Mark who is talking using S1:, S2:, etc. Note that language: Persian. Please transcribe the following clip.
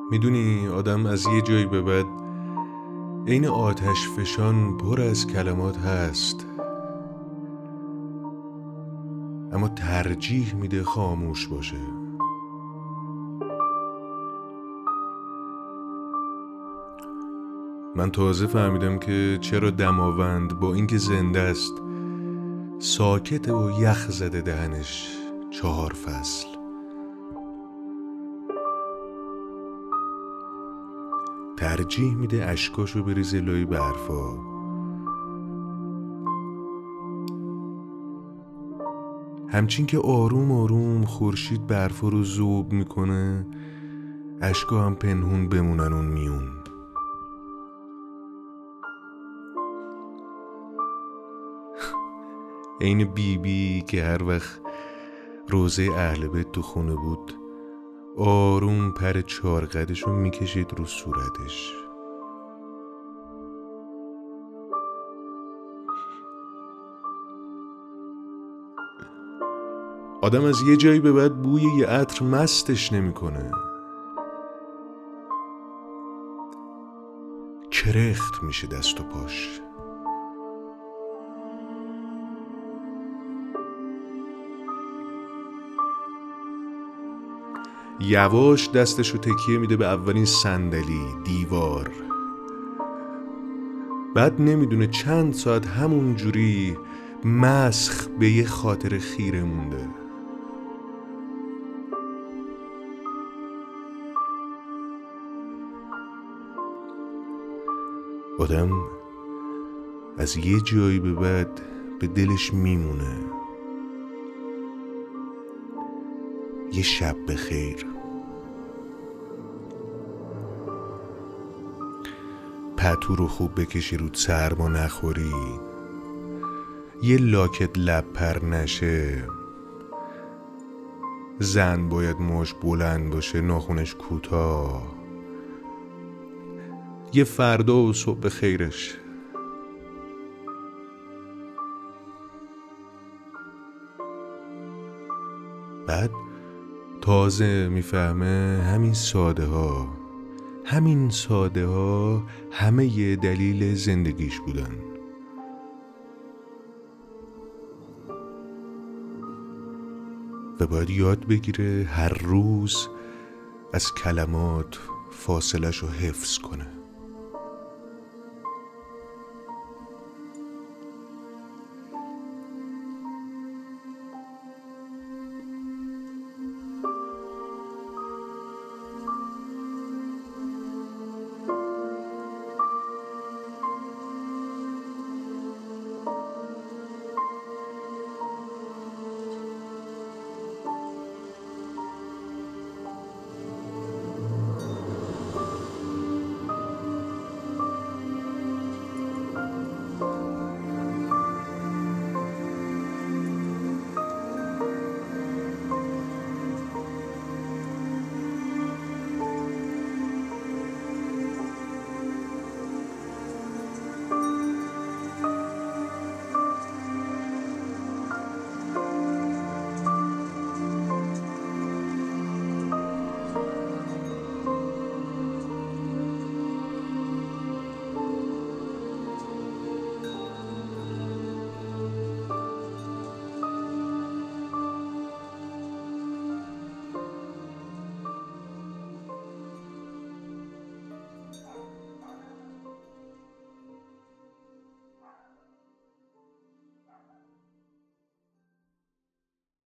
S1: میدونی آدم از یه جایی به بعد عین آتش فشان پر از کلمات هست، اما ترجیح میده خاموش باشه. من تازه فهمیدم که چرا دماوند با اینکه زنده است ساکته و یخ زده دهنش 4 فصل. ترجیح میده اشکاشو بریزه لای برفا. همچین که آروم آروم خورشید برفا رو ذوب میکنه، اشکا هم پنهون بمونن اون میون. عین بیبی که هر وقت روزه اهل بیت تو خونه بود آروم پر 4 قدشو میکشید رو صورتش. آدم از یه جایی به بعد بوی یه عطر مستش نمیکنه. کرخت میشه دست و پاش. یواش دستشو تکیه میده به اولین صندلی، دیوار. بعد نمیدونه چند ساعت همون جوری مسخ به یه خاطر خیره مونده. آدم از یه جایی به بعد به دلش میمونه یه شب بخیر، پتو رو خوب بکشی رود سرما نخوری، یه لاکت لب پر نشه، زن باید موش بلند باشه ناخونش کوتاه، یه فردا و صبح خیرش. بعد تازه میفهمه همین ساده ها همه یه دلیل زندگیش بودن. و باید یاد بگیره هر روز از کلمات فاصله‌شو حفظ کنه.